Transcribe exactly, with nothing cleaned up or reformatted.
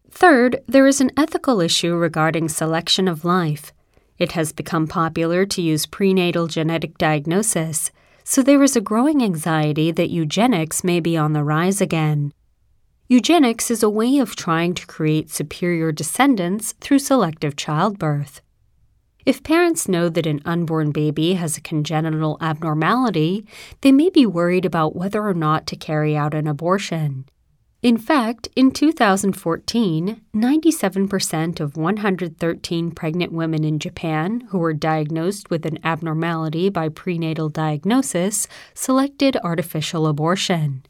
Third, there is an ethical issue regarding selection of life. It has become popular to use prenatal genetic diagnosis, so there is a growing anxiety that eugenics may be on the rise again. Eugenics is a way of trying to create superior descendants through selective childbirth. If parents know that an unborn baby has a congenital abnormality, they may be worried about whether or not to carry out an abortion. In fact, in two thousand fourteen, ninety-seven percent of one hundred thirteen pregnant women in Japan who were diagnosed with an abnormality by prenatal diagnosis selected artificial abortion.